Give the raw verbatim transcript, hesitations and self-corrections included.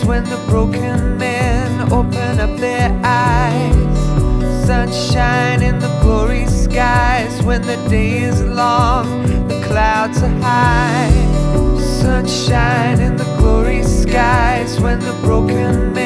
when the broken men open up their eyes. Sunshine in the glory skies when the day is long, the clouds are high. Sunshine in the glory skies when the broken men